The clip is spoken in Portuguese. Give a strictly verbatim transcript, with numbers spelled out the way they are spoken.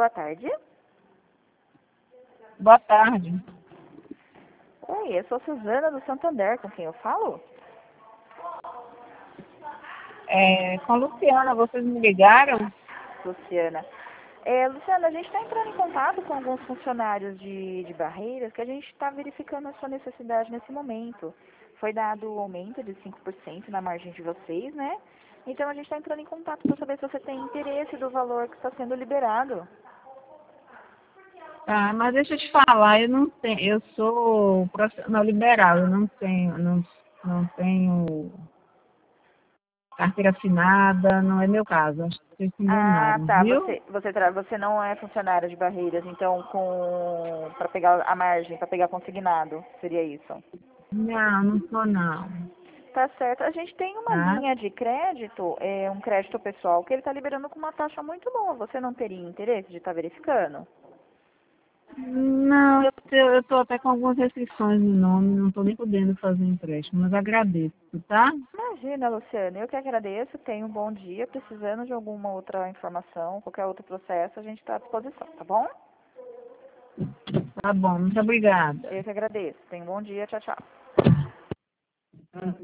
boa tarde. Boa tarde. Oi, eu sou Suzana do Santander, com quem eu falo? É, com a Luciana, vocês me ligaram? Luciana. É, Luciana, a gente está entrando em contato com alguns funcionários de, de Barreiras que a gente está verificando a sua necessidade nesse momento. Foi dado o aumento de cinco por cento na margem de vocês, né? Então a gente está entrando em contato para saber se você tem interesse do valor que está sendo liberado. Tá, mas deixa eu te falar, eu não tenho, eu sou profissional liberal, eu não tenho, não, não tenho carteira assinada, não é meu caso, acho que vocês se Ah, enganaram, tá. viu? Você, você, tra- você não é funcionária de Barreiras, então com para pegar a margem, para pegar consignado, seria isso? Não, não sou não, Tá certo. A gente tem uma tá? linha de crédito, é, um crédito pessoal, que ele está liberando com uma taxa muito boa. Você não teria interesse de estar verificando? Não, eu tô, eu tô até com algumas restrições no nome, não tô nem podendo fazer empréstimo, mas agradeço, tá? Imagina, Luciana, eu que agradeço. Tenha um bom dia. Precisando de alguma outra informação, qualquer outro processo, a gente está à disposição, tá bom? Tá bom, muito obrigada. Eu que agradeço. Tenha um bom dia. Tchau, tchau.